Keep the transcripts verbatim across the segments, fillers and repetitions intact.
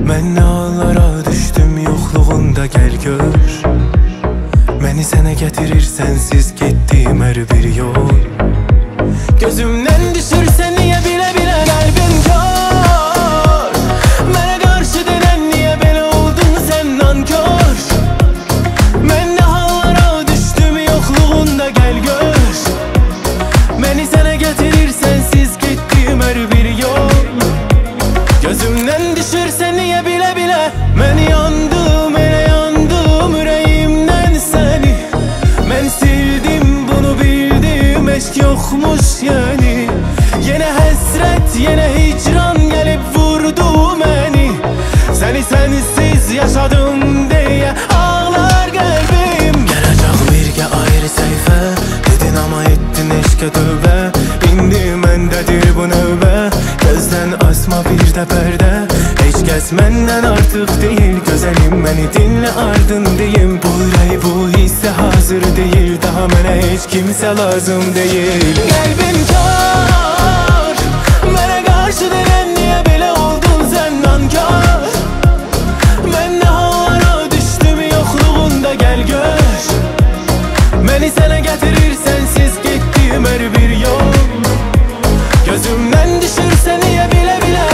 Mən nə hallara düşdüm yoxluğunda, gəl gör. Məni sənə gətirir sənsiz getdiyim hər bir yol. Gözümdən düşürsən niyə bilə bilə qəlbim kör. Mənə qarşı denən niyə belə oldun sən nankör. Mən nə hallara düşdüm yoxluğunda, gəl gör. Məni sənə gətirir sənsiz getdiyim hər bir yol. Gözümdən düşürsən niyə bilə bilə. Mən yandım, elə yandım ürəyimdən səni. Mən sildim bunu bildim, eşq yoxmuş yəni. Yenə həsrət, yenə hicran gəlib vurdu məni. Səni sənsiz yaşadım deyə ağlar qəlbim. Gələcək birgə ayrı səhifə, dedin amma etdin eşqə tövbə. İndi məndədir bu növbə, gözdən asma bir də pərdə. Heç kəs məndən artıq deyil, gözəlim məni dinlə ardın deyim. Bu ürək bu hissə hazır deyil, daha mənə heç kimsə lazım deyil. Qəlbim kör, mənə qarşı denən niyə belə oldun sən nankör. Mən nə hallara düşdüm yoxluğunda, gəl gör. Məni sənə gətirir sənsiz getdiyim hər bir yol. Gözümdən düşürsə niyə bilə bilə.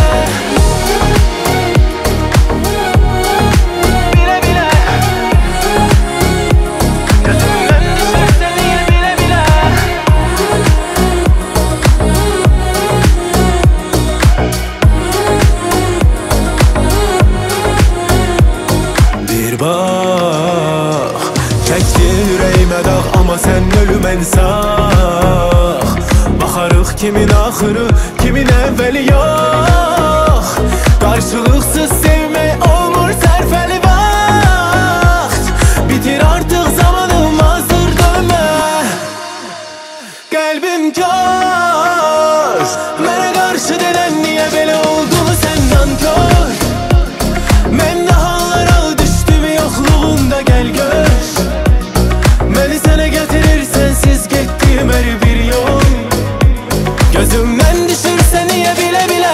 Bilə bilə. Gözümdən düşürsə niyə bilə bilə. Bir bax, çəkdin ürəyimə dağ, amma sən ölümən sağ. Baxarıq kimin axırı, kimin əvvəli yox. Qarşılıqsız sevmək olmur sərfəli vaxt. Bitir artıq zamanım, hazır dönmə. Qəlbim kör, mənə qarşı denən niyə belə oldun sən nankör. Mən nə hallara düşdüm yoxluğunda, gəl gör. Məni sənə gətirir sənsiz getdiyim hər bir yol. Gözümdən düşürsə niyə bilə bilə.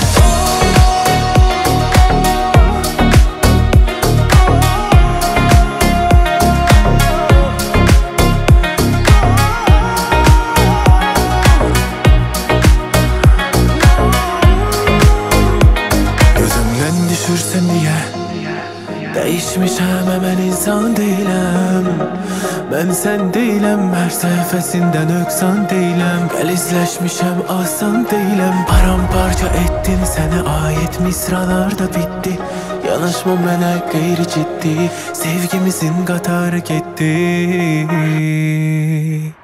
Gözümdən düşürsə niyə. Dəyişmişəm, mən insan deyiləm. Mən sən deyiləm, hər səhifəsində nöqsan deyiləm. Qəlizləşmişəm, asan deyiləm. Paramparça etdim, sənə aid misralar da bitdi. Yanaşma mənə qeyri ciddi, sevgimizin qatarı getdi.